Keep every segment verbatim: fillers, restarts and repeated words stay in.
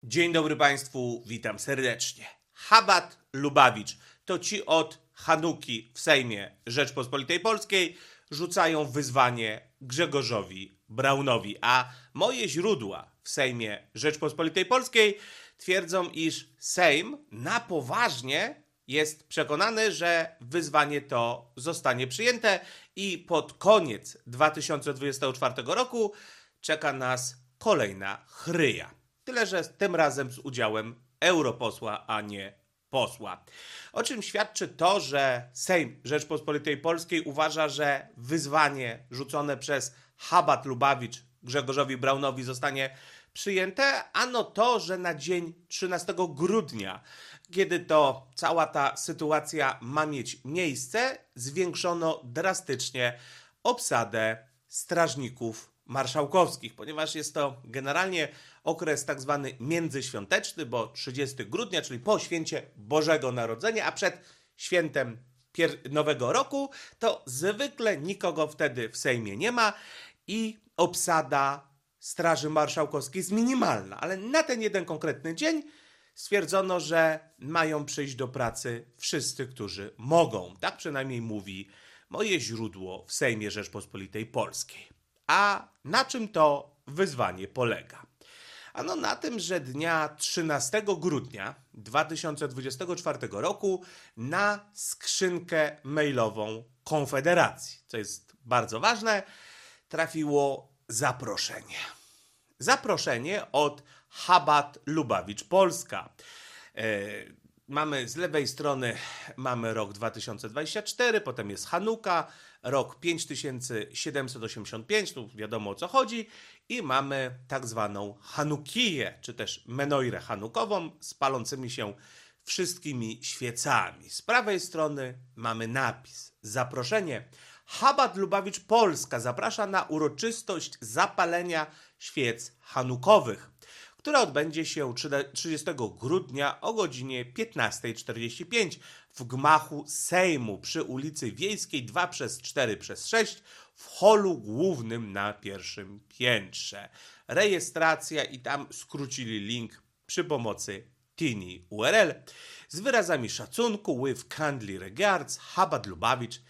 Dzień dobry Państwu, witam serdecznie. Chabad Lubawicz to ci od Hanuki w Sejmie Rzeczpospolitej Polskiej rzucają wyzwanie Grzegorzowi Braunowi, a moje źródła w Sejmie Rzeczpospolitej Polskiej twierdzą, iż Sejm na poważnie jest przekonany, że wyzwanie to zostanie przyjęte i pod koniec dwa tysiące dwudziestego czwartego roku czeka nas kolejna chryja. Tyle, że tym razem z udziałem europosła, a nie posła. O czym świadczy to, że Sejm Rzeczpospolitej Polskiej uważa, że wyzwanie rzucone przez Chabad Lubawicz Grzegorzowi Braunowi zostanie przyjęte, ano to, że na dzień trzynastego grudnia, kiedy to cała ta sytuacja ma mieć miejsce, zwiększono drastycznie obsadę strażników marszałkowskich, ponieważ jest to generalnie okres tak zwany międzyświąteczny, bo trzydziestego grudnia, czyli po święcie Bożego Narodzenia, a przed świętem Nowego Roku, to zwykle nikogo wtedy w Sejmie nie ma i obsada Straży Marszałkowskiej jest minimalna, ale na ten jeden konkretny dzień stwierdzono, że mają przyjść do pracy wszyscy, którzy mogą. Tak przynajmniej mówi moje źródło w Sejmie Rzeczpospolitej Polskiej. A na czym to wyzwanie polega? Ano na tym, że dnia trzynastego grudnia dwa tysiące dwudziestego czwartego roku na skrzynkę mailową Konfederacji, co jest bardzo ważne, trafiło zaproszenie. Zaproszenie od Chabad Lubawicz Polska. E, mamy z lewej strony mamy rok dwa tysiące dwudziesty czwarty, potem jest Hanuka, rok pięć tysięcy siedemset osiemdziesiąt pięć, tu wiadomo o co chodzi, i mamy tak zwaną Hanukiję, czy też Menoirę Hanukową z palącymi się wszystkimi świecami. Z prawej strony mamy napis, zaproszenie. Chabad Lubawicz Polska zaprasza na uroczystość zapalenia świec hanukowych, która odbędzie się trzydziestego grudnia o godzinie piętnasta czterdzieści pięć w gmachu Sejmu przy ulicy Wiejskiej dwa przez cztery przez sześć w holu głównym na pierwszym piętrze. Rejestracja i tam skrócili link przy pomocy Tiny U R L z wyrazami szacunku with kindly regards Chabad Lubawicz,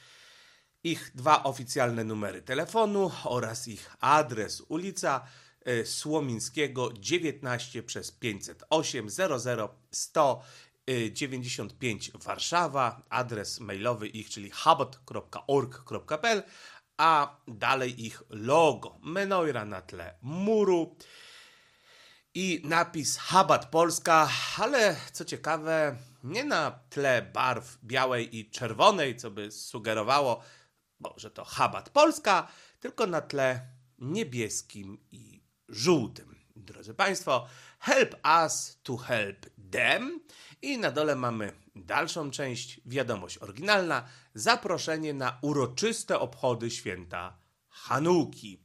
ich dwa oficjalne numery telefonu oraz ich adres, ulica Słomińskiego dziewiętnaście przez pięćset osiem zero zero sto dziewięćdziesiąt pięć Warszawa, adres mailowy ich, czyli chabad kropka org kropka p l, a dalej ich logo, Menoira na tle muru i napis Chabad Polska, ale co ciekawe, nie na tle barw białej i czerwonej, co by sugerowało, bo, że to Chabad Polska, tylko na tle niebieskim i żółtym. Drodzy Państwo, help us to help them. I na dole mamy dalszą część, wiadomość oryginalna, zaproszenie na uroczyste obchody święta Hanuki.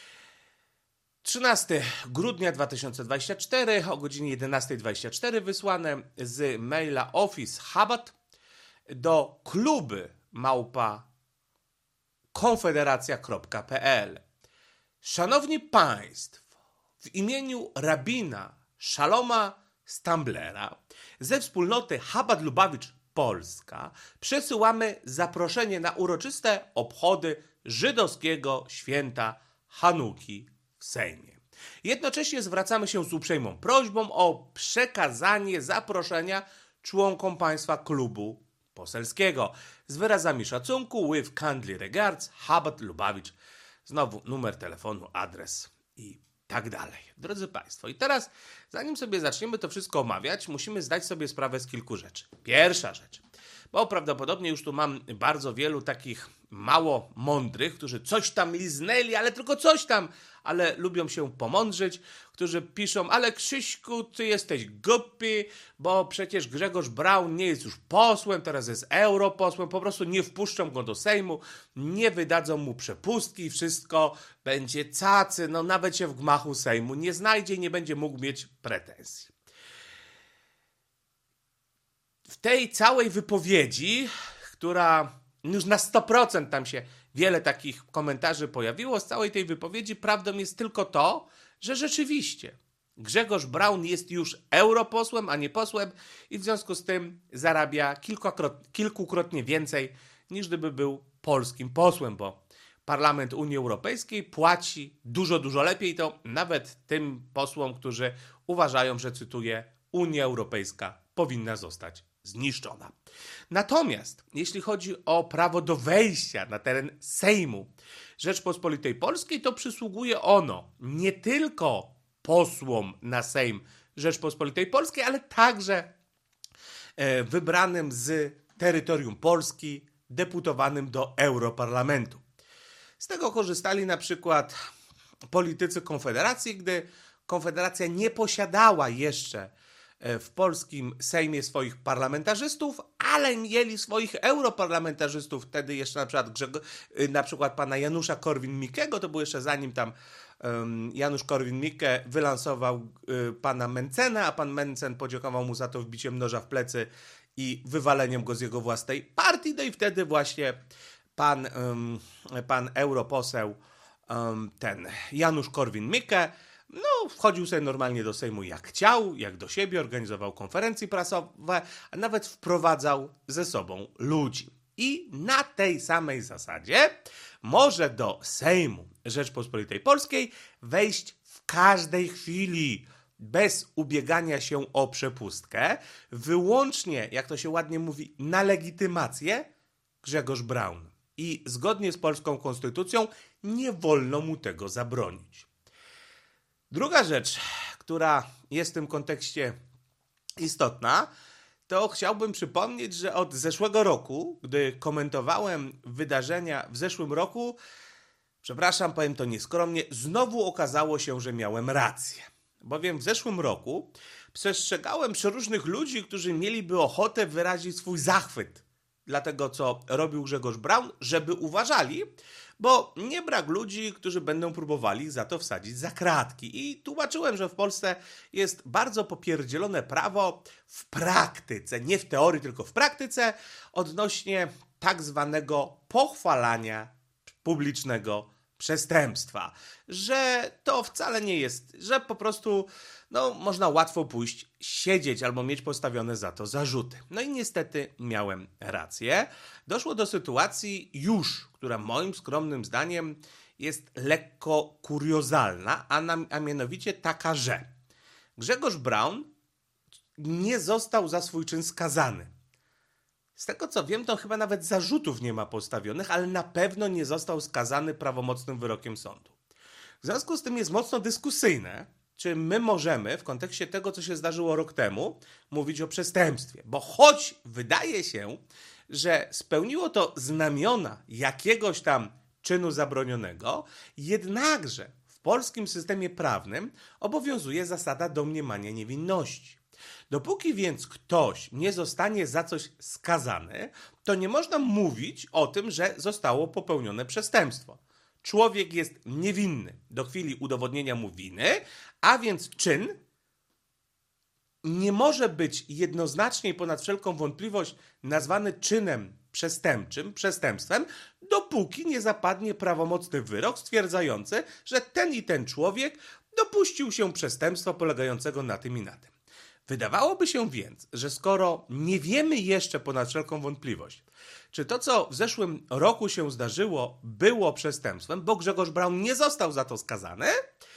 trzynastego grudnia dwa tysiące dwudziestego czwartego o godzinie jedenasta dwadzieścia cztery wysłane z maila Office Chabad do kluby małpa konfederacja kropka p l. Szanowni Państwo, w imieniu rabina Szaloma Stamblera ze wspólnoty Chabad Lubawicz Polska przesyłamy zaproszenie na uroczyste obchody żydowskiego święta Hanuki w Sejmie. Jednocześnie zwracamy się z uprzejmą prośbą o przekazanie zaproszenia członkom Państwa klubu poselskiego z wyrazami szacunku with kindly regards Chabad Lubawicz. Znowu numer telefonu, adres i tak dalej. Drodzy Państwo, i teraz zanim sobie zaczniemy to wszystko omawiać, musimy zdać sobie sprawę z kilku rzeczy. Pierwsza rzecz, bo prawdopodobnie już tu mam bardzo wielu takich mało mądrych, którzy coś tam liznęli, ale tylko coś tam, ale lubią się pomądrzyć, którzy piszą, ale Krzyśku, ty jesteś głupi, bo przecież Grzegorz Braun nie jest już posłem, teraz jest europosłem, po prostu nie wpuszczą go do Sejmu, nie wydadzą mu przepustki, wszystko będzie cacy, no nawet się w gmachu Sejmu nie znajdzie i nie będzie mógł mieć pretensji. W tej całej wypowiedzi, która już na sto procent tam się wiele takich komentarzy pojawiło, z całej tej wypowiedzi prawdą jest tylko to, że rzeczywiście Grzegorz Braun jest już europosłem, a nie posłem i w związku z tym zarabia kilkukrotnie, kilkukrotnie więcej niż gdyby był polskim posłem, bo Parlament Unii Europejskiej płaci dużo, dużo lepiej, to nawet tym posłom, którzy uważają, że, cytuję, Unia Europejska powinna zostać zniszczona. Natomiast jeśli chodzi o prawo do wejścia na teren Sejmu Rzeczpospolitej Polskiej, to przysługuje ono nie tylko posłom na Sejm Rzeczpospolitej Polskiej, ale także wybranym z terytorium Polski, deputowanym do Europarlamentu. Z tego korzystali na przykład politycy Konfederacji, gdy Konfederacja nie posiadała jeszcze w polskim Sejmie swoich parlamentarzystów, ale mieli swoich europarlamentarzystów, wtedy jeszcze na przykład, Grzego, na przykład pana Janusza Korwin-Mikkego, to było jeszcze zanim tam um, Janusz Korwin-Mikke wylansował y, pana Mentzena, a pan Mentzen podziękował mu za to wbiciem noża w plecy i wywaleniem go z jego własnej partii, no i wtedy właśnie pan, um, pan europoseł um, ten Janusz Korwin-Mikke no, wchodził sobie normalnie do Sejmu jak chciał, jak do siebie, organizował konferencje prasowe, a nawet wprowadzał ze sobą ludzi. I na tej samej zasadzie może do Sejmu Rzeczpospolitej Polskiej wejść w każdej chwili, bez ubiegania się o przepustkę, wyłącznie, jak to się ładnie mówi, na legitymację, Grzegorz Braun. I zgodnie z polską konstytucją nie wolno mu tego zabronić. Druga rzecz, która jest w tym kontekście istotna, to chciałbym przypomnieć, że od zeszłego roku, gdy komentowałem wydarzenia w zeszłym roku, przepraszam, powiem to nieskromnie, znowu okazało się, że miałem rację. Bowiem w zeszłym roku przestrzegałem przeróżnych ludzi, którzy mieliby ochotę wyrazić swój zachwyt dla tego, co robił Grzegorz Braun, żeby uważali, bo nie brak ludzi, którzy będą próbowali za to wsadzić za kratki. I tłumaczyłem, że w Polsce jest bardzo popierdzielone prawo w praktyce, nie w teorii, tylko w praktyce, odnośnie tak zwanego pochwalania publicznego przestępstwa. Że to wcale nie jest, że po prostu no, można łatwo pójść siedzieć albo mieć postawione za to zarzuty. No i niestety miałem rację. Doszło do sytuacji już, która moim skromnym zdaniem jest lekko kuriozalna, a, na, a mianowicie taka, że Grzegorz Braun nie został za swój czyn skazany. Z tego co wiem, to chyba nawet zarzutów nie ma postawionych, ale na pewno nie został skazany prawomocnym wyrokiem sądu. W związku z tym jest mocno dyskusyjne, czy my możemy w kontekście tego, co się zdarzyło rok temu, mówić o przestępstwie. Bo choć wydaje się, że spełniło to znamiona jakiegoś tam czynu zabronionego, jednakże w polskim systemie prawnym obowiązuje zasada domniemania niewinności. Dopóki więc ktoś nie zostanie za coś skazany, to nie można mówić o tym, że zostało popełnione przestępstwo. Człowiek jest niewinny do chwili udowodnienia mu winy, a więc czyn nie może być jednoznacznie i ponad wszelką wątpliwość nazwany czynem przestępczym, przestępstwem, dopóki nie zapadnie prawomocny wyrok stwierdzający, że ten i ten człowiek dopuścił się przestępstwa polegającego na tym i na tym. Wydawałoby się więc, że skoro nie wiemy jeszcze ponad wszelką wątpliwość, czy to, co w zeszłym roku się zdarzyło, było przestępstwem, bo Grzegorz Braun nie został za to skazany,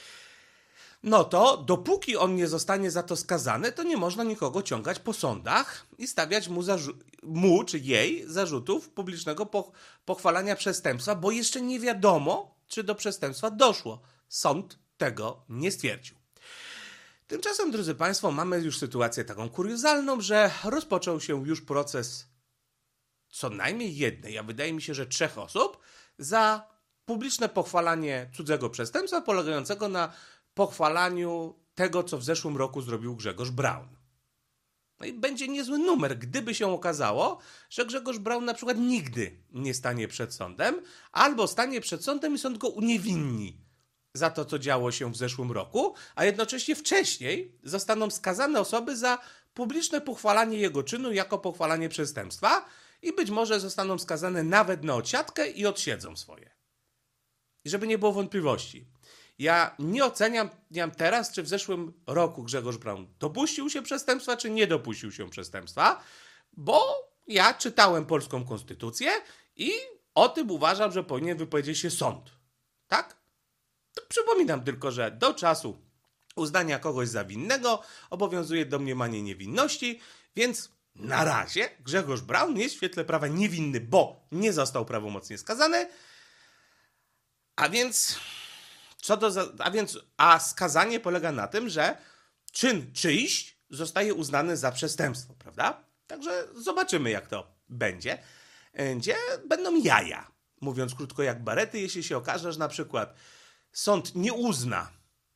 no to dopóki on nie zostanie za to skazany, to nie można nikogo ciągać po sądach i stawiać mu, zarzu- mu czy jej zarzutów publicznego poch- pochwalania przestępstwa, bo jeszcze nie wiadomo, czy do przestępstwa doszło. Sąd tego nie stwierdził. Tymczasem, drodzy Państwo, mamy już sytuację taką kuriozalną, że rozpoczął się już proces co najmniej jednej, a wydaje mi się, że trzech osób za publiczne pochwalanie cudzego przestępstwa polegającego na pochwalaniu tego, co w zeszłym roku zrobił Grzegorz Braun. No i będzie niezły numer, gdyby się okazało, że Grzegorz Braun na przykład nigdy nie stanie przed sądem, albo stanie przed sądem i sąd go uniewinni za to, co działo się w zeszłym roku, a jednocześnie wcześniej zostaną skazane osoby za publiczne pochwalanie jego czynu jako pochwalanie przestępstwa i być może zostaną skazane nawet na odsiadkę i odsiedzą swoje. I żeby nie było wątpliwości, Ja nie oceniam teraz, czy w zeszłym roku Grzegorz Braun dopuścił się przestępstwa, czy nie dopuścił się przestępstwa, bo ja czytałem polską konstytucję i o tym uważam, że powinien wypowiedzieć się sąd. Tak? To przypominam tylko, że do czasu uznania kogoś za winnego obowiązuje domniemanie niewinności, więc na razie Grzegorz Braun jest w świetle prawa niewinny, bo nie został prawomocnie skazany, a więc co do, a więc a skazanie polega na tym, że czyn czyjś zostaje uznany za przestępstwo, prawda? Także zobaczymy, jak to będzie. Gdzie będą jaja, mówiąc krótko, jak barety, jeśli się okaże, że na przykład sąd nie uzna,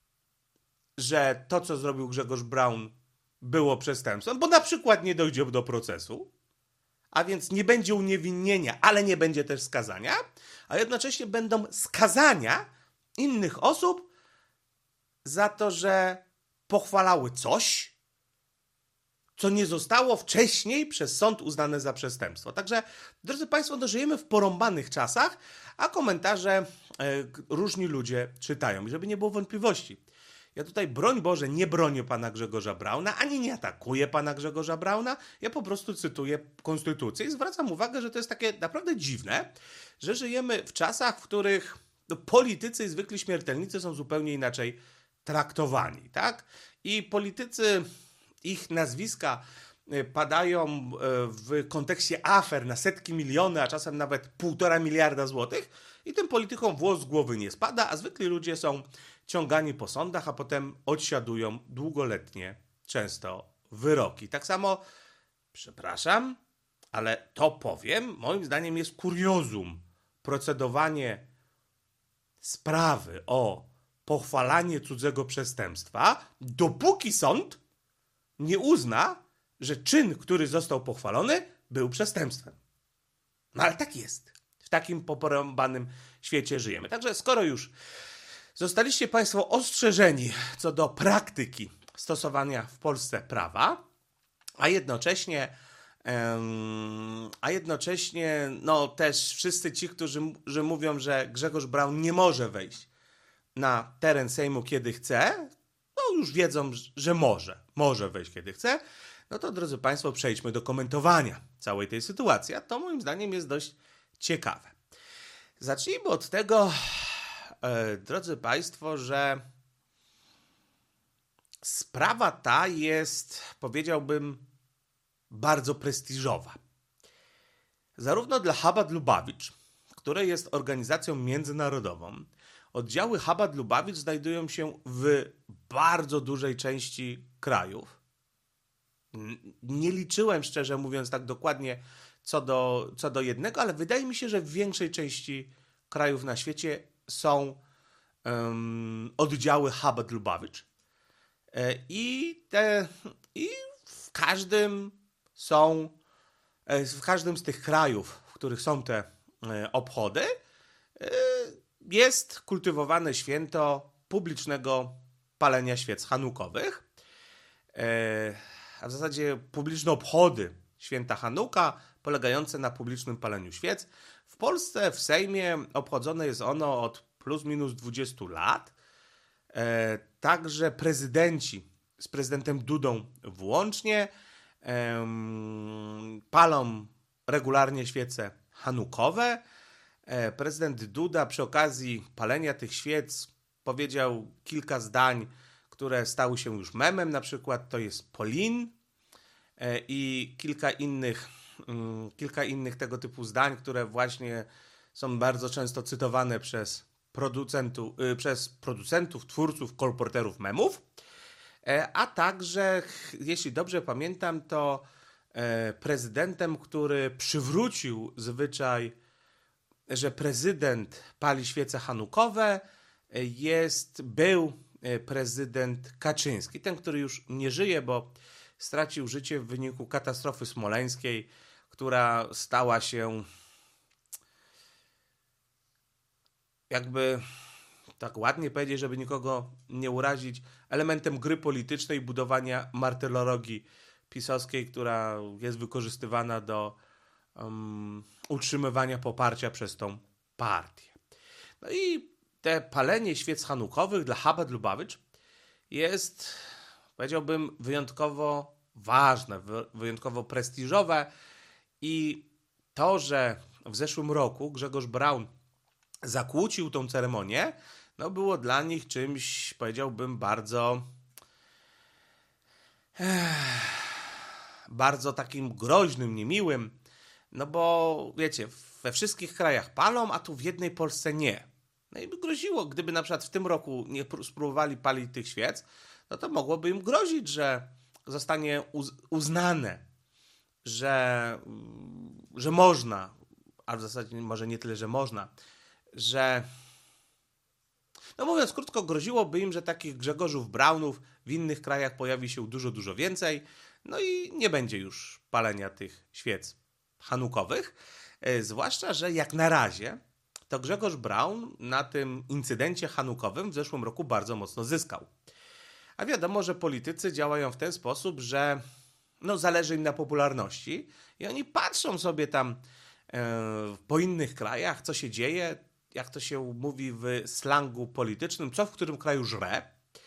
że to, co zrobił Grzegorz Braun, było przestępstwem, bo na przykład nie dojdzie do procesu, a więc nie będzie uniewinnienia, ale nie będzie też skazania, a jednocześnie będą skazania innych osób za to, że pochwalały coś, co nie zostało wcześniej przez sąd uznane za przestępstwo. Także, drodzy Państwo, no, żyjemy w porąbanych czasach, a komentarze e, różni ludzie czytają. I żeby nie było wątpliwości, ja tutaj, broń Boże, nie bronię pana Grzegorza Brauna, ani nie atakuję pana Grzegorza Brauna, ja po prostu cytuję konstytucję i zwracam uwagę, że to jest takie naprawdę dziwne, że żyjemy w czasach, w których no, politycy i zwykli śmiertelnicy są zupełnie inaczej traktowani, tak? I politycy, ich nazwiska padają w kontekście afer na setki miliony, a czasem nawet półtora miliarda złotych i tym politykom włos z głowy nie spada, a zwykli ludzie są ciągani po sądach, a potem odsiadują długoletnie, często wyroki. Tak samo, przepraszam, ale to powiem, moim zdaniem jest kuriozum procedowanie sprawy o pochwalanie cudzego przestępstwa, dopóki sąd nie uzna, że czyn, który został pochwalony, był przestępstwem. No ale tak jest. W takim poporąbanym świecie żyjemy. Także skoro już zostaliście Państwo ostrzeżeni co do praktyki stosowania w Polsce prawa, a jednocześnie, um, a jednocześnie no też wszyscy ci, którzy że mówią, że Grzegorz Braun nie może wejść na teren Sejmu kiedy chce, no już wiedzą, że może, może wejść kiedy chce, no to drodzy Państwo, przejdźmy do komentowania całej tej sytuacji, a to moim zdaniem jest dość ciekawe. Zacznijmy od tego, e, drodzy Państwo, że sprawa ta jest, powiedziałbym, bardzo prestiżowa. Zarówno dla Chabad Lubavitch, które jest organizacją międzynarodową, oddziały Chabad Lubavitch znajdują się w bardzo dużej części krajów. Nie liczyłem, szczerze mówiąc, tak dokładnie co do, co do jednego, ale wydaje mi się, że w większej części krajów na świecie są um, oddziały Chabad Lubavitch. E, i, te, I w każdym są, e, w każdym z tych krajów, w których są te e, obchody, e, jest kultywowane święto publicznego palenia świec chanukowych. E, a w zasadzie publiczne obchody święta Chanuka polegające na publicznym paleniu świec. W Polsce w Sejmie obchodzone jest ono od plus minus dwudziestu lat. E, także prezydenci z prezydentem Dudą włącznie e, palą regularnie świece chanukowe. E, prezydent Duda przy okazji palenia tych świec powiedział kilka zdań, które stały się już memem, na przykład to jest Polin e, i kilka innych, mm, kilka innych tego typu zdań, które właśnie są bardzo często cytowane przez, producentu, y, przez producentów, twórców, kolporterów memów, e, a także, jeśli dobrze pamiętam, to e, prezydentem, który przywrócił zwyczaj, że prezydent pali świece chanukowe, jest, był prezydent Kaczyński, ten, który już nie żyje, bo stracił życie w wyniku katastrofy smoleńskiej, która stała się jakby, tak ładnie powiedzieć, żeby nikogo nie urazić, elementem gry politycznej, budowania martyrologii pisowskiej, która jest wykorzystywana do um, utrzymywania poparcia przez tą partię. No i te palenie świec chanukowych dla Chabad Lubavitch jest, powiedziałbym, wyjątkowo ważne, wyjątkowo prestiżowe i to, że w zeszłym roku Grzegorz Braun zakłócił tą ceremonię, no było dla nich czymś, powiedziałbym, bardzo eh, bardzo takim groźnym, niemiłym, no bo wiecie, we wszystkich krajach palą, a tu w jednej Polsce nie. No i by groziło, gdyby na przykład w tym roku nie spróbowali palić tych świec, no to mogłoby im grozić, że zostanie uz- uznane, że, że można, a w zasadzie może nie tyle, że można, że, no mówiąc krótko, groziłoby im, że takich Grzegorzów Braunów w innych krajach pojawi się dużo, dużo więcej, no i nie będzie już palenia tych świec chanukowych, e, zwłaszcza, że jak na razie to Grzegorz Braun na tym incydencie chanukowym w zeszłym roku bardzo mocno zyskał. A wiadomo, że politycy działają w ten sposób, że no, zależy im na popularności i oni patrzą sobie tam e, po innych krajach, co się dzieje, jak to się mówi w slangu politycznym, co w którym kraju żre.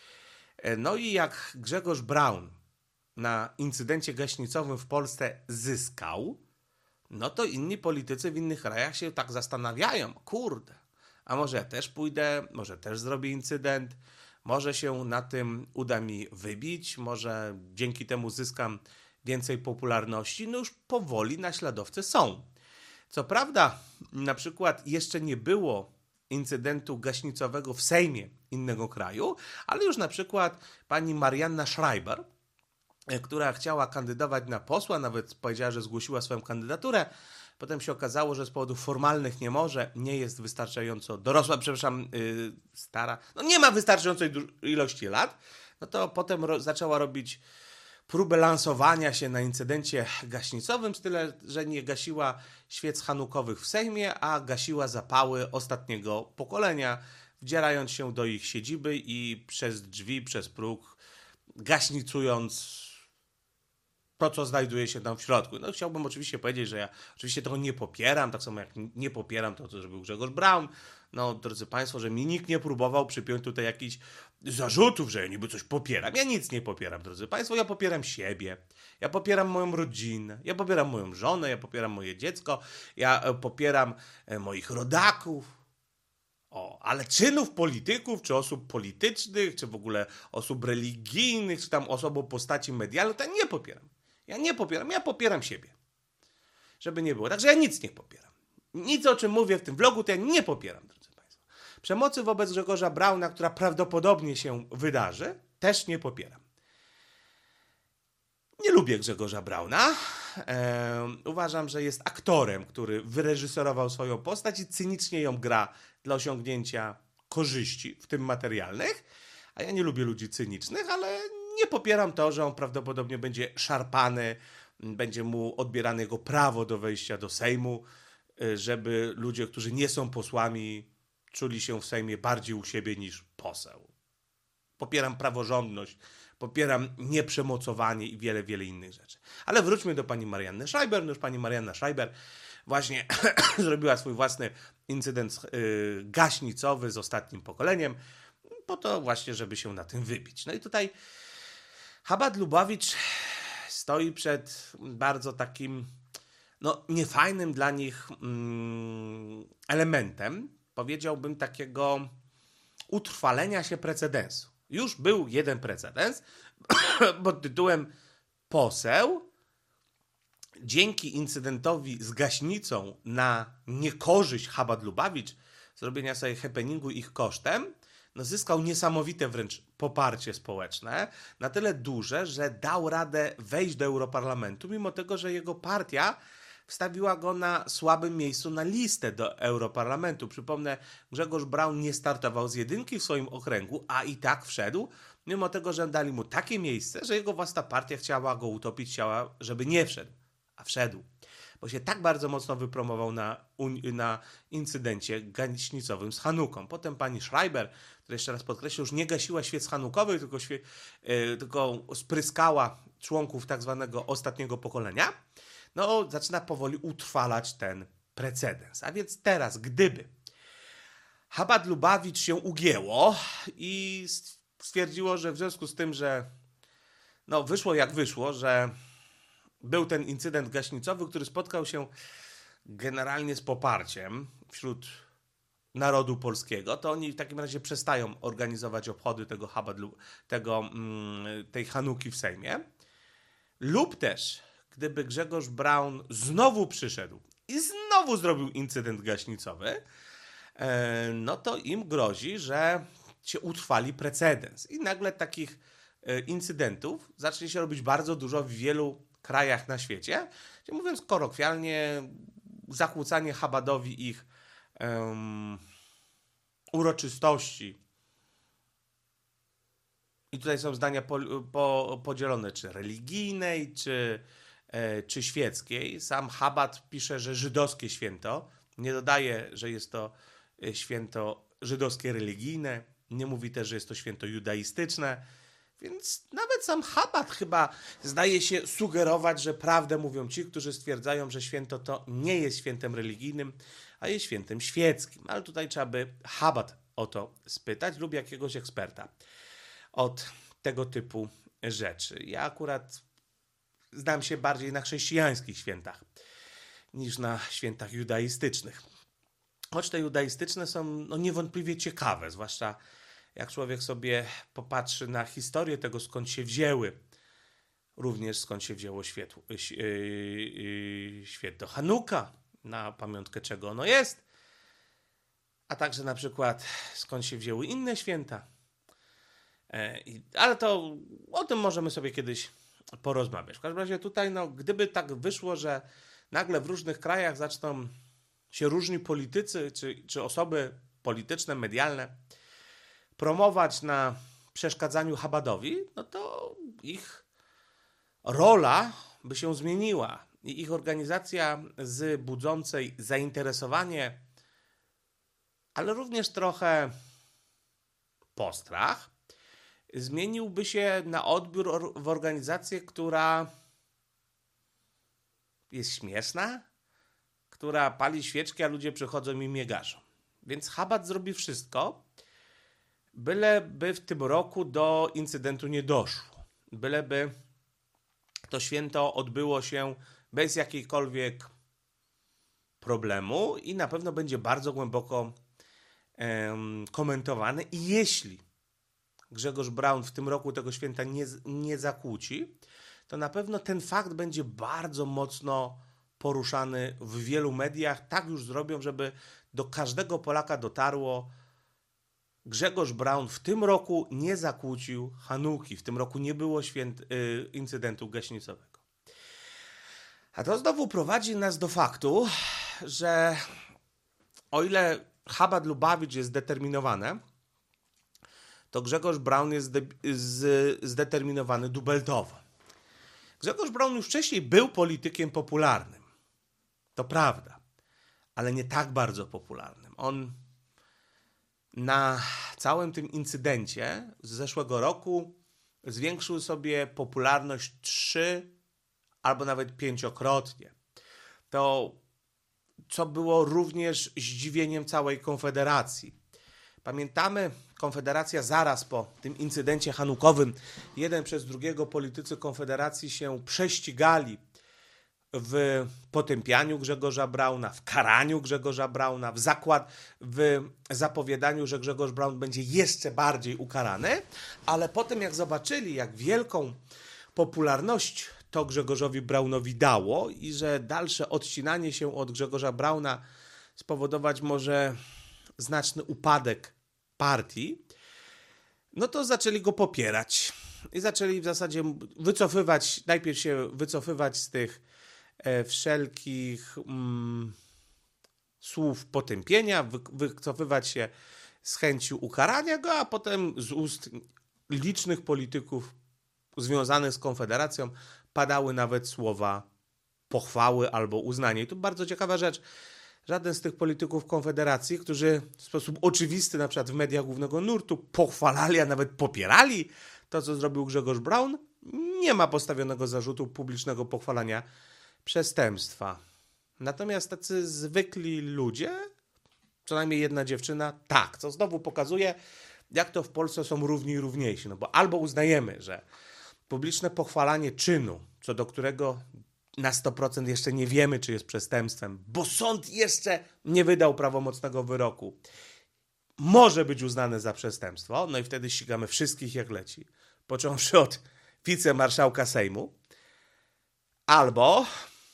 E, no i jak Grzegorz Braun na incydencie gaśnicowym w Polsce zyskał, no to inni politycy w innych krajach się tak zastanawiają, kurde, a może ja też pójdę, może też zrobię incydent, może się na tym uda mi wybić, może dzięki temu zyskam więcej popularności. No już powoli naśladowcy są. Co prawda, na przykład jeszcze nie było incydentu gaśnicowego w Sejmie innego kraju, ale już na przykład pani Marianna Schreiber, która chciała kandydować na posła, nawet powiedziała, że zgłosiła swoją kandydaturę. Potem się okazało, że z powodów formalnych nie może, nie jest wystarczająco dorosła, przepraszam, yy, stara, no nie ma wystarczającej ilości lat. No to potem ro- zaczęła robić próbę lansowania się na incydencie gaśnicowym, z tyle, że nie gasiła świec chanukowych w Sejmie, a gasiła zapały ostatniego pokolenia, wdzierając się do ich siedziby i przez drzwi, przez próg, gaśnicując to, co znajduje się tam w środku. No chciałbym oczywiście powiedzieć, że ja oczywiście tego nie popieram, tak samo jak nie popieram to, co zrobił Grzegorz Braun. No, drodzy Państwo, że mi nikt nie próbował przypiąć tutaj jakichś zarzutów, że ja niby coś popieram. Ja nic nie popieram, drodzy Państwo, ja popieram siebie, ja popieram moją rodzinę, ja popieram moją żonę, ja popieram moje dziecko, ja e, popieram e, moich rodaków. O, ale czynów polityków, czy osób politycznych, czy w ogóle osób religijnych, czy tam osób o postaci medialnej, to ja nie popieram. Ja nie popieram, ja popieram siebie. Żeby nie było. Także ja nic nie popieram. Nic, o czym mówię w tym vlogu, to ja nie popieram, drodzy Państwo. Przemocy wobec Grzegorza Brauna, która prawdopodobnie się wydarzy, też nie popieram. Nie lubię Grzegorza Brauna. Eee, uważam, że jest aktorem, który wyreżyserował swoją postać i cynicznie ją gra dla osiągnięcia korzyści, w tym materialnych. A ja nie lubię ludzi cynicznych, ale nie popieram to, że on prawdopodobnie będzie szarpany, będzie mu odbierane jego prawo do wejścia do Sejmu, żeby ludzie, którzy nie są posłami, czuli się w Sejmie bardziej u siebie niż poseł. Popieram praworządność, popieram nieprzemocowanie i wiele, wiele innych rzeczy. Ale wróćmy do pani Marianny Schreiber. No już pani Marianna Schreiber właśnie zrobiła swój własny incydent yy, gaśnicowy z ostatnim pokoleniem, po to właśnie, żeby się na tym wybić. No i tutaj Chabad Lubavitch stoi przed bardzo takim no, niefajnym dla nich mm, elementem, powiedziałbym takiego utrwalenia się precedensu. Już był jeden precedens pod tytułem poseł dzięki incydentowi z gaśnicą na niekorzyść Chabad Lubavitch, zrobienia sobie happeningu ich kosztem, no zyskał niesamowite wręcz poparcie społeczne, na tyle duże, że dał radę wejść do Europarlamentu, mimo tego, że jego partia wstawiła go na słabym miejscu na listę do Europarlamentu. Przypomnę, Grzegorz Braun nie startował z jedynki w swoim okręgu, a i tak wszedł, mimo tego, że dali mu takie miejsce, że jego własna partia chciała go utopić, chciała, żeby nie wszedł, a wszedł. Bo się tak bardzo mocno wypromował na, na incydencie gaśnicowym z Hanuką. Potem pani Schreiber, która jeszcze raz podkreślę, już nie gasiła świec hanukowych, tylko, świe, yy, tylko spryskała członków tak zwanego ostatniego pokolenia, no zaczyna powoli utrwalać ten precedens. A więc teraz, gdyby Chabad Lubawicz się ugięło i stwierdziło, że w związku z tym, że no wyszło jak wyszło, że był ten incydent gaśnicowy, który spotkał się generalnie z poparciem wśród narodu polskiego, to oni w takim razie przestają organizować obchody tego Chabad, tego, tej Chanuki w Sejmie. Lub też, gdyby Grzegorz Braun znowu przyszedł i znowu zrobił incydent gaśnicowy, no to im grozi, że się utrwali precedens. I nagle takich incydentów zacznie się robić bardzo dużo w wielu krajach na świecie. Czyli mówiąc kolokwialnie, zakłócanie Chabadowi ich um, uroczystości. I tutaj są zdania po, po, podzielone, czy religijnej, czy, e, czy świeckiej. Sam Chabad pisze, że żydowskie święto. Nie dodaje, że jest to święto żydowskie religijne. Nie mówi też, że jest to święto judaistyczne. Więc nawet sam Chabad chyba zdaje się sugerować, że prawdę mówią ci, którzy stwierdzają, że święto to nie jest świętem religijnym, a jest świętem świeckim. Ale tutaj trzeba by Chabad o to spytać lub jakiegoś eksperta od tego typu rzeczy. Ja akurat znam się bardziej na chrześcijańskich świętach niż na świętach judaistycznych. Choć te judaistyczne są no, niewątpliwie ciekawe, zwłaszcza jak człowiek sobie popatrzy na historię tego, skąd się wzięły, również skąd się wzięło światło, święto Chanuka, na pamiątkę czego ono jest, a także na przykład skąd się wzięły inne święta. Ale to o tym możemy sobie kiedyś porozmawiać. W każdym razie tutaj, no, gdyby tak wyszło, że nagle w różnych krajach zaczną się różni politycy czy, czy osoby polityczne, medialne promować na przeszkadzaniu Chabadowi, no to ich rola by się zmieniła i ich organizacja z budzącej zainteresowanie, ale również trochę postrach, zmieniłby się na odbiór w organizację, która jest śmieszna, która pali świeczki, a ludzie przychodzą i miegaszą. Więc Chabad zrobi wszystko, byleby w tym roku do incydentu nie doszło. Byleby to święto odbyło się bez jakiejkolwiek problemu i na pewno będzie bardzo głęboko em, komentowane. I jeśli Grzegorz Braun w tym roku tego święta nie, nie zakłóci, to na pewno ten fakt będzie bardzo mocno poruszany w wielu mediach. Tak już zrobią, żeby do każdego Polaka dotarło: Grzegorz Braun w tym roku nie zakłócił Chanuki. W tym roku nie było święt, y, incydentu gaśnicowego. A to znowu prowadzi nas do faktu, że o ile Chabad Lubawicz jest zdeterminowany, to Grzegorz Braun jest zde, z, zdeterminowany dubeltowo. Grzegorz Braun już wcześniej był politykiem popularnym. To prawda, ale nie tak bardzo popularnym. On na całym tym incydencie z zeszłego roku zwiększył sobie popularność trzy albo nawet pięciokrotnie. To, co było również zdziwieniem całej Konfederacji. Pamiętamy, Konfederacja zaraz po tym incydencie chanukowym, jeden przez drugiego politycy Konfederacji się prześcigali w potępianiu Grzegorza Brauna, w karaniu Grzegorza Brauna, w zakład, w zapowiadaniu, że Grzegorz Braun będzie jeszcze bardziej ukarany, ale potem jak zobaczyli, jak wielką popularność to Grzegorzowi Braunowi dało i że dalsze odcinanie się od Grzegorza Brauna spowodować może znaczny upadek partii, no to zaczęli go popierać i zaczęli w zasadzie wycofywać, najpierw się wycofywać z tych e, wszelkich mm, słów potępienia, wy, wycofywać się z chęci ukarania go, a potem z ust licznych polityków związanych z Konfederacją padały nawet słowa pochwały albo uznania. I tu bardzo ciekawa rzecz. Żaden z tych polityków Konfederacji, którzy w sposób oczywisty, na przykład w mediach głównego nurtu, pochwalali, a nawet popierali to, co zrobił Grzegorz Braun, nie ma postawionego zarzutu publicznego pochwalania przestępstwa. Natomiast tacy zwykli ludzie co najmniej jedna dziewczyna? Tak, co znowu pokazuje, jak to w Polsce są równi i równiejsi. No bo albo uznajemy, że publiczne pochwalanie czynu, co do którego na sto procent jeszcze nie wiemy, czy jest przestępstwem, bo sąd jeszcze nie wydał prawomocnego wyroku, może być uznane za przestępstwo, no i wtedy ścigamy wszystkich jak leci, począwszy od wicemarszałka Sejmu, albo,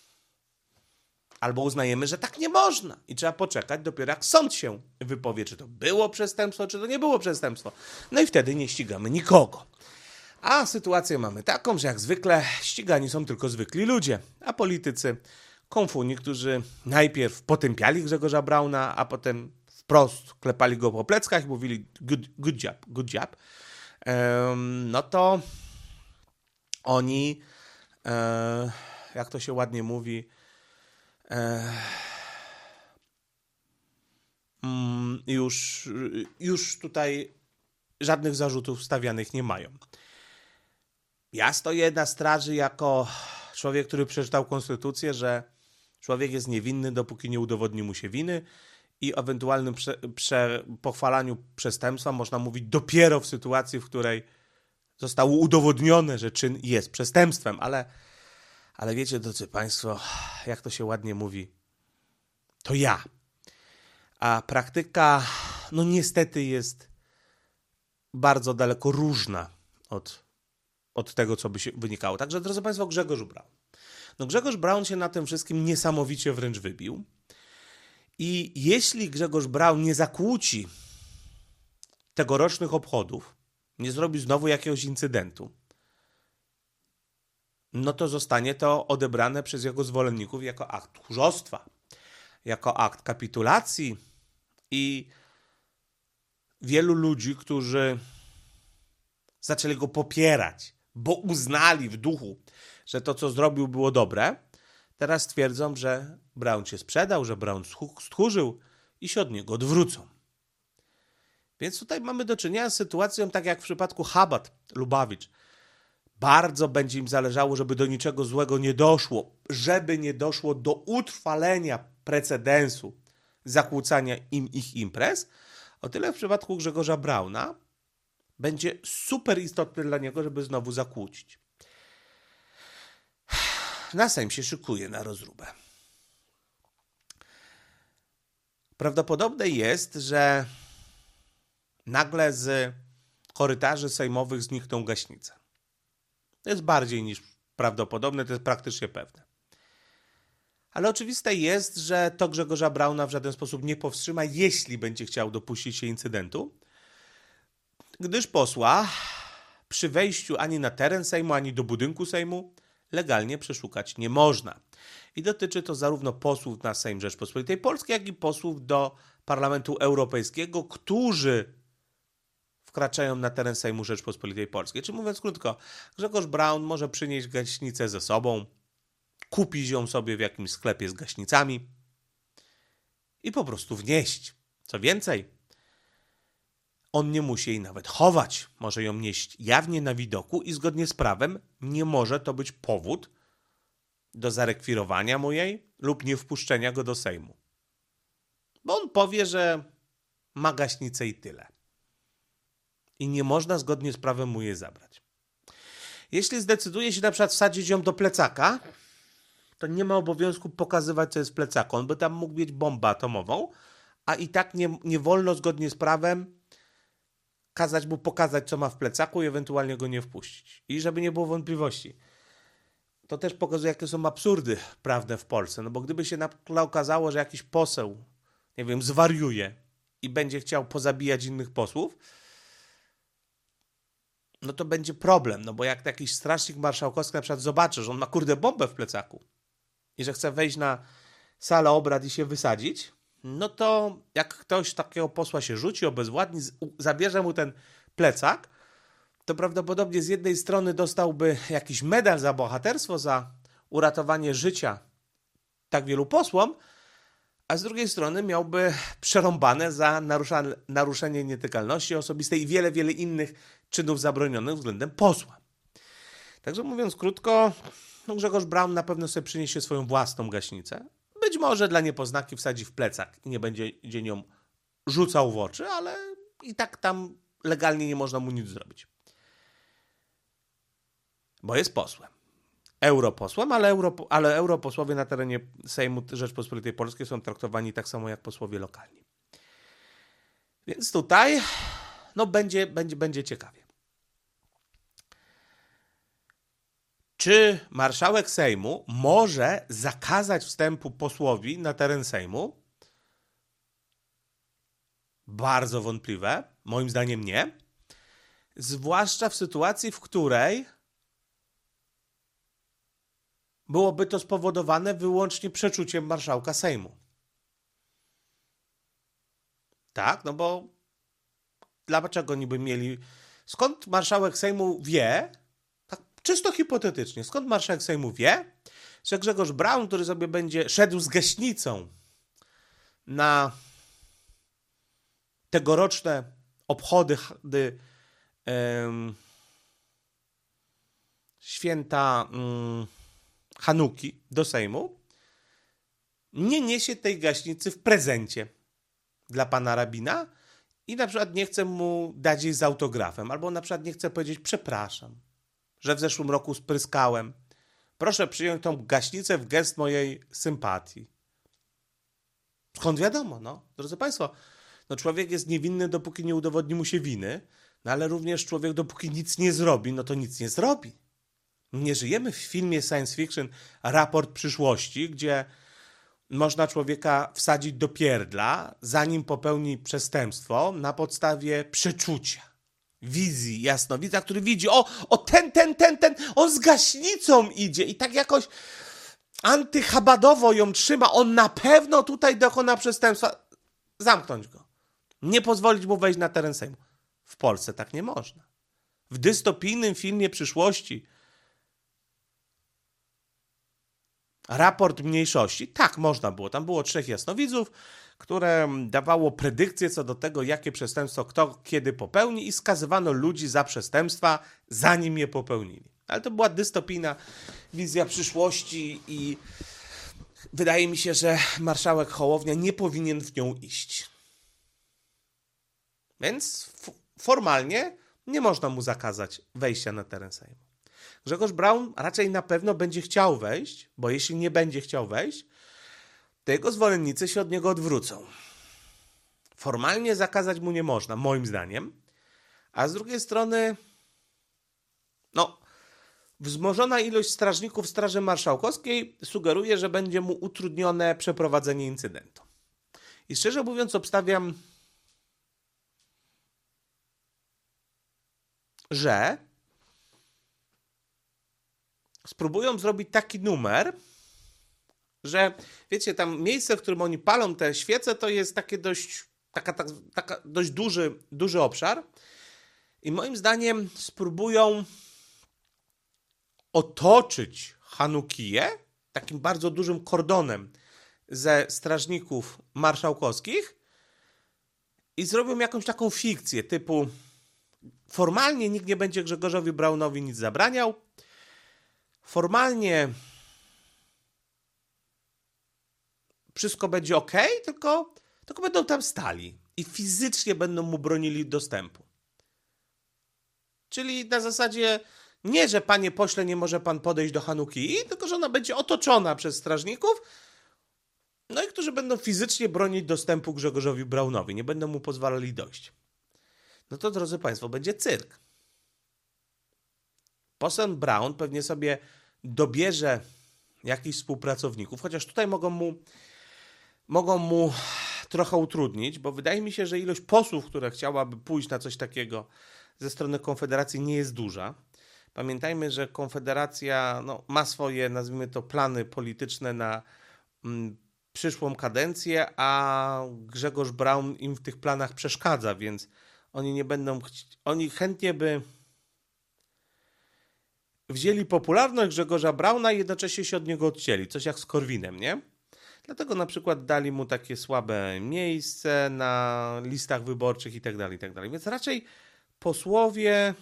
albo uznajemy, że tak nie można i trzeba poczekać dopiero jak sąd się wypowie, czy to było przestępstwo, czy to nie było przestępstwo. No i wtedy nie ścigamy nikogo. A sytuację mamy taką, że jak zwykle ścigani są tylko zwykli ludzie, a politycy konfuni, którzy najpierw potępiali Grzegorza Brauna, a potem wprost klepali go po pleckach i mówili good, good job, good job, um, no to oni, e, jak to się ładnie mówi, e, mm, już, już tutaj żadnych zarzutów stawianych nie mają. Ja stoję na straży jako człowiek, który przeczytał konstytucję, że człowiek jest niewinny, dopóki nie udowodni mu się winy i o ewentualnym prze, prze, pochwalaniu przestępstwa można mówić dopiero w sytuacji, w której zostało udowodnione, że czyn jest przestępstwem. Ale, ale wiecie, drodzy Państwo, jak to się ładnie mówi, to ja. A praktyka, no niestety jest bardzo daleko różna od od tego, co by się wynikało. Także, drodzy Państwo, Grzegorz Braun. No Grzegorz Braun się na tym wszystkim niesamowicie wręcz wybił. I jeśli Grzegorz Braun nie zakłóci tegorocznych obchodów, nie zrobi znowu jakiegoś incydentu, no to zostanie to odebrane przez jego zwolenników jako akt tchórzostwa, jako akt kapitulacji i wielu ludzi, którzy zaczęli go popierać, bo uznali w duchu, że to, co zrobił, było dobre, teraz twierdzą, że Braun się sprzedał, że Braun stchórzył i się od niego odwrócą. Więc tutaj mamy do czynienia z sytuacją, tak jak w przypadku Chabad Lubawicz. Bardzo będzie im zależało, żeby do niczego złego nie doszło, żeby nie doszło do utrwalenia precedensu zakłócania im ich imprez. O tyle w przypadku Grzegorza Brauna będzie super istotny dla niego, żeby znowu zakłócić. Na Sejm się szykuje na rozróbę. Prawdopodobne jest, że nagle z korytarzy sejmowych znikną gaśnice. To jest bardziej niż prawdopodobne, to jest praktycznie pewne. Ale oczywiste jest, że to Grzegorza Brauna w żaden sposób nie powstrzyma, jeśli będzie chciał dopuścić się incydentu, gdyż posła przy wejściu ani na teren Sejmu, ani do budynku Sejmu legalnie przeszukać nie można. I dotyczy to zarówno posłów na Sejm Rzeczpospolitej Polskiej, jak i posłów do Parlamentu Europejskiego, którzy wkraczają na teren Sejmu Rzeczpospolitej Polskiej. Czy mówiąc krótko, Grzegorz Braun może przynieść gaśnicę ze sobą, kupić ją sobie w jakimś sklepie z gaśnicami i po prostu wnieść. Co więcej, on nie musi jej nawet chować. Może ją nieść jawnie na widoku i zgodnie z prawem nie może to być powód do zarekwirowania mu jej lub nie wpuszczenia go do Sejmu. Bo on powie, że ma gaśnicę i tyle. I nie można zgodnie z prawem mu jej zabrać. Jeśli zdecyduje się na przykład wsadzić ją do plecaka, to nie ma obowiązku pokazywać, co jest w plecaku. On by tam mógł mieć bombę atomową, a i tak nie, nie wolno zgodnie z prawem kazać mu pokazać, co ma w plecaku i ewentualnie go nie wpuścić. I żeby nie było wątpliwości. To też pokazuje, jakie są absurdy prawne w Polsce. No bo gdyby się nagle okazało, że jakiś poseł, nie wiem, zwariuje i będzie chciał pozabijać innych posłów, no to będzie problem. No bo jak jakiś strażnik marszałkowski na przykład zobaczy, że on ma kurde bombę w plecaku i że chce wejść na salę obrad i się wysadzić, no to jak ktoś takiego posła się rzuci, obezwładni, zabierze mu ten plecak, to prawdopodobnie z jednej strony dostałby jakiś medal za bohaterstwo, za uratowanie życia tak wielu posłom, a z drugiej strony miałby przerąbane za naruszenie nietykalności osobistej i wiele, wiele innych czynów zabronionych względem posła. Także mówiąc krótko, no Grzegorz Braun na pewno sobie przyniesie swoją własną gaśnicę. Być może dla niepoznaki wsadzi w plecak i nie będzie nią rzucał w oczy, ale i tak tam legalnie nie można mu nic zrobić. Bo jest posłem. Europosłem, ale, euro, ale europosłowie na terenie Sejmu Rzeczpospolitej Polskiej są traktowani tak samo jak posłowie lokalni. Więc tutaj no będzie, będzie, będzie ciekawie. Czy marszałek Sejmu może zakazać wstępu posłowi na teren Sejmu? Bardzo wątpliwe. Moim zdaniem nie. Zwłaszcza w sytuacji, w której byłoby to spowodowane wyłącznie przeczuciem marszałka Sejmu. Tak, no bo dlaczego niby mieli... Skąd marszałek Sejmu wie, tak czysto hipotetycznie, skąd marszałek Sejmu wie, że Grzegorz Braun, który sobie będzie szedł z gaśnicą na tegoroczne obchody um, święta um, Hanuki do Sejmu, nie niesie tej gaśnicy w prezencie dla pana rabina i na przykład nie chce mu dać jej z autografem, albo na przykład nie chce powiedzieć przepraszam, że w zeszłym roku spryskałem. Proszę przyjąć tą gaśnicę w gest mojej sympatii. Skąd wiadomo, no? Drodzy Państwo, no człowiek jest niewinny, dopóki nie udowodni mu się winy, no ale również człowiek, dopóki nic nie zrobi, no to nic nie zrobi. Nie żyjemy w filmie science fiction Raport przyszłości, gdzie można człowieka wsadzić do pierdla, zanim popełni przestępstwo, na podstawie przeczucia, wizji, jasnowidza, który widzi, o, o ten, ten, ten, ten, on z gaśnicą idzie i tak jakoś antychabadowo ją trzyma, on na pewno tutaj dokona przestępstwa. Zamknąć go. Nie pozwolić mu wejść na teren Sejmu. W Polsce tak nie można. W dystopijnym filmie przyszłości Raport mniejszości, tak można było. Tam było trzech jasnowidzów, które dawało predykcje co do tego, jakie przestępstwo kto kiedy popełni i skazywano ludzi za przestępstwa, zanim je popełnili. Ale to była dystopijna wizja przyszłości i wydaje mi się, że marszałek Hołownia nie powinien w nią iść. Więc f- formalnie nie można mu zakazać wejścia na teren Sejmu. Grzegorz Braun raczej na pewno będzie chciał wejść, bo jeśli nie będzie chciał wejść, to jego zwolennicy się od niego odwrócą. Formalnie zakazać mu nie można, moim zdaniem, a z drugiej strony, no, wzmożona ilość strażników Straży Marszałkowskiej sugeruje, że będzie mu utrudnione przeprowadzenie incydentu. I szczerze mówiąc, obstawiam, że spróbują zrobić taki numer, że wiecie, tam miejsce, w którym oni palą te świece, to jest takie dość, taka, taka, taka dość duży, duży obszar i moim zdaniem spróbują otoczyć Hanukiję takim bardzo dużym kordonem ze strażników marszałkowskich i zrobią jakąś taką fikcję typu formalnie nikt nie będzie Grzegorzowi Braunowi nic zabraniał, formalnie wszystko będzie ok, tylko, tylko będą tam stali i fizycznie będą mu bronili dostępu. Czyli na zasadzie nie, że panie pośle nie może pan podejść do Hanukii, tylko że ona będzie otoczona przez strażników, no i którzy będą fizycznie bronić dostępu Grzegorzowi Braunowi, nie będą mu pozwalali dojść. No to, drodzy państwo, będzie cyrk. Poseł Braun pewnie sobie dobierze jakichś współpracowników, chociaż tutaj mogą mu, mogą mu trochę utrudnić, bo wydaje mi się, że ilość posłów, które chciałaby pójść na coś takiego ze strony Konfederacji nie jest duża. Pamiętajmy, że Konfederacja no, ma swoje, nazwijmy to, plany polityczne na mm, przyszłą kadencję, a Grzegorz Braun im w tych planach przeszkadza, więc oni nie będą chci- oni chętnie by wzięli popularność Grzegorza Brauna i jednocześnie się od niego odcięli. Coś jak z Korwinem, nie? Dlatego na przykład dali mu takie słabe miejsce na listach wyborczych i tak dalej, i tak dalej. Więc raczej posłowie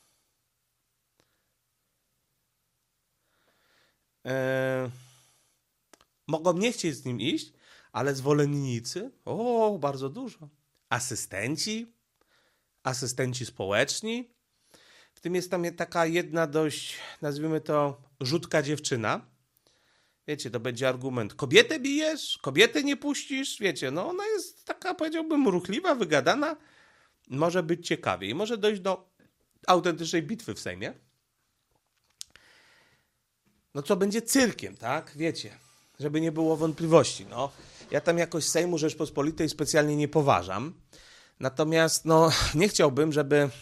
e, mogą nie chcieć z nim iść, ale zwolennicy, o, bardzo dużo. asystenci, asystenci społeczni. W tym jest tam taka jedna dość, nazwijmy to, rzutka dziewczyna. Wiecie, to będzie argument, kobietę bijesz, kobietę nie puścisz, wiecie, no ona jest taka, powiedziałbym, ruchliwa, wygadana, może być ciekawie i może dojść do autentycznej bitwy w Sejmie. No co będzie cyrkiem, tak? Wiecie, żeby nie było wątpliwości, no. Ja tam jakoś Sejmu Rzeczpospolitej specjalnie nie poważam, natomiast, no, nie chciałbym, żeby...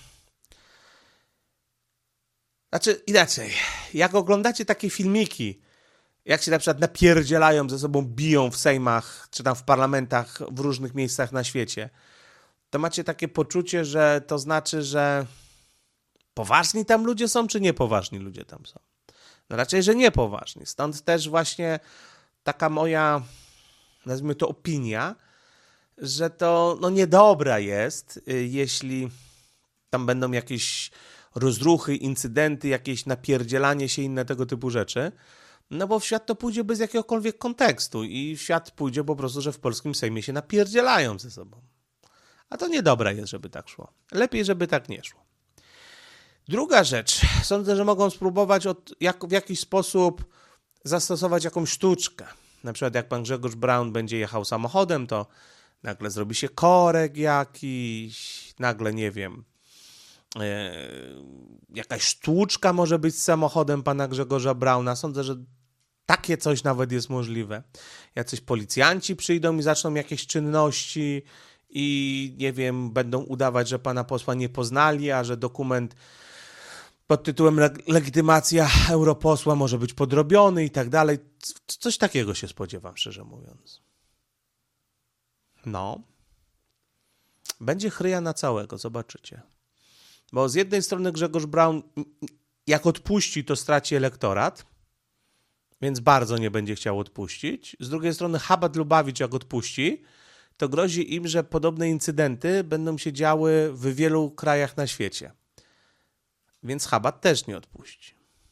Znaczy, inaczej, jak oglądacie takie filmiki, jak się na przykład napierdzielają ze sobą, biją w sejmach, czy tam w parlamentach w różnych miejscach na świecie, to macie takie poczucie, że to znaczy, że poważni tam ludzie są, czy niepoważni ludzie tam są? No raczej, że niepoważni. Stąd też właśnie taka moja, nazwijmy to, opinia, że to no niedobra jest, jeśli tam będą jakieś rozruchy, incydenty, jakieś napierdzielanie się, inne tego typu rzeczy, no bo w świat to pójdzie bez jakiegokolwiek kontekstu i w świat pójdzie po prostu, że w polskim Sejmie się napierdzielają ze sobą. A to niedobra jest, żeby tak szło. Lepiej, żeby tak nie szło. Druga rzecz. Sądzę, że mogą spróbować od, jak, w jakiś sposób zastosować jakąś sztuczkę. Na przykład jak pan Grzegorz Braun będzie jechał samochodem, to nagle zrobi się korek jakiś, nagle, nie wiem, yy, jakaś sztuczka może być z samochodem pana Grzegorza Brauna. Sądzę, że takie coś nawet jest możliwe. Jacyś policjanci przyjdą i zaczną jakieś czynności i, nie wiem, będą udawać, że pana posła nie poznali, a że dokument pod tytułem legitymacja europosła może być podrobiony i tak dalej. Coś takiego się spodziewam, szczerze mówiąc. No. Będzie chryja na całego, zobaczycie. Bo z jednej strony Grzegorz Braun, jak odpuści, to straci elektorat, więc bardzo nie będzie chciał odpuścić. Z drugiej strony Chabad-Lubawicz, jak odpuści, to grozi im, że podobne incydenty będą się działy w wielu krajach na świecie. Więc Chabad też nie odpuści.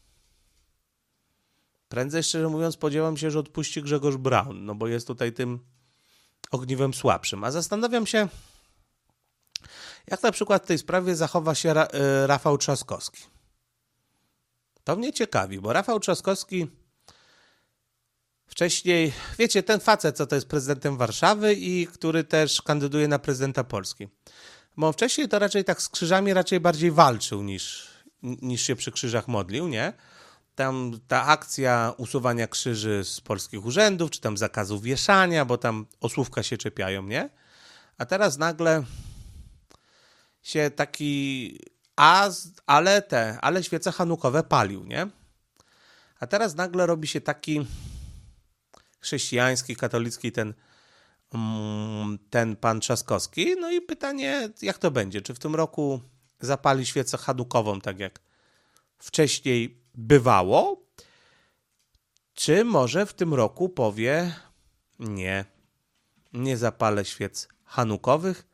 Prędzej, szczerze mówiąc, spodziewam się, że odpuści Grzegorz Braun, no bo jest tutaj tym ogniwem słabszym. A zastanawiam się, jak na przykład w tej sprawie zachowa się Ra- Rafał Trzaskowski. To mnie ciekawi, bo Rafał Trzaskowski wcześniej, wiecie, ten facet, co to jest prezydentem Warszawy i który też kandyduje na prezydenta Polski. Bo wcześniej to raczej tak z krzyżami raczej bardziej walczył niż, niż się przy krzyżach modlił, nie? Tam ta akcja usuwania krzyży z polskich urzędów, czy tam zakazu wieszania, bo tam o słówka się czepiają, nie? A teraz nagle się taki, a, ale te, ale świece hanukowe palił, nie? A teraz nagle robi się taki chrześcijański, katolicki ten, ten pan Trzaskowski. No i pytanie, jak to będzie? Czy w tym roku zapali świecę hanukową, tak jak wcześniej bywało? Czy może w tym roku powie, nie, nie zapalę świec hanukowych?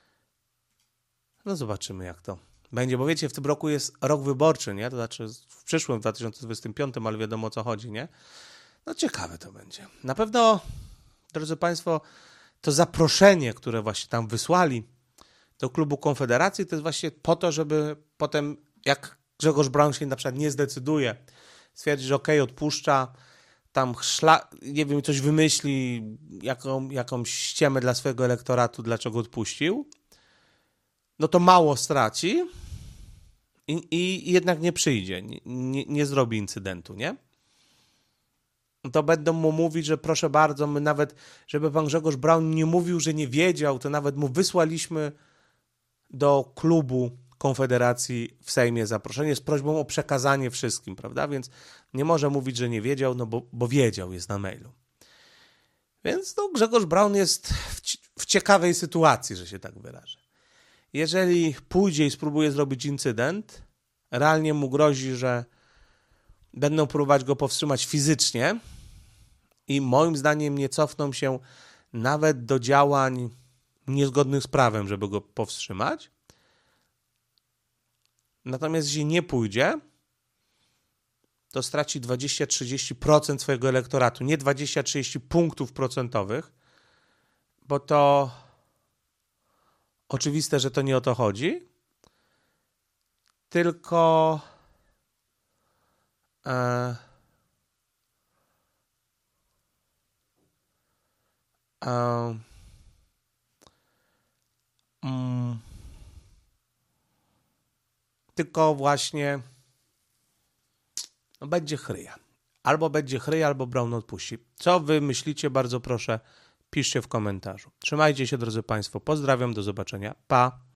No zobaczymy, jak to będzie, bo wiecie, w tym roku jest rok wyborczy, nie? To znaczy w przyszłym dwa tysiące dwudziestym piątym, ale wiadomo, o co chodzi, nie? No ciekawe to będzie. Na pewno, drodzy Państwo, to zaproszenie, które właśnie tam wysłali do klubu Konfederacji, to jest właśnie po to, żeby potem, jak Grzegorz Braun się na przykład nie zdecyduje, stwierdzi, że okej, okay, odpuszcza, tam szla, nie wiem, coś wymyśli, jaką, jakąś ściemę dla swojego elektoratu, dlaczego odpuścił, no to mało straci i, i jednak nie przyjdzie, nie, nie, nie zrobi incydentu, nie? To będą mu mówić, że proszę bardzo, my nawet, żeby pan Grzegorz Braun nie mówił, że nie wiedział, to nawet mu wysłaliśmy do klubu Konfederacji w Sejmie zaproszenie z prośbą o przekazanie wszystkim, prawda? Więc nie może mówić, że nie wiedział, no bo, bo wiedział, jest na mailu. Więc no, Grzegorz Braun jest w, w ciekawej sytuacji, że się tak wyrażę. Jeżeli pójdzie i spróbuje zrobić incydent, realnie mu grozi, że będą próbować go powstrzymać fizycznie i moim zdaniem nie cofną się nawet do działań niezgodnych z prawem, żeby go powstrzymać. Natomiast jeśli nie pójdzie, to straci dwadzieścia do trzydziestu procent swojego elektoratu. Nie dwadzieścia do trzydziestu punktów procentowych, bo to oczywiste, że to nie o to chodzi, tylko e, e, mm, tylko właśnie no będzie chryja. Albo będzie chryja, albo Braun odpuści. Co wy myślicie? Bardzo proszę, piszcie w komentarzu. Trzymajcie się, drodzy Państwo. Pozdrawiam, do zobaczenia. Pa!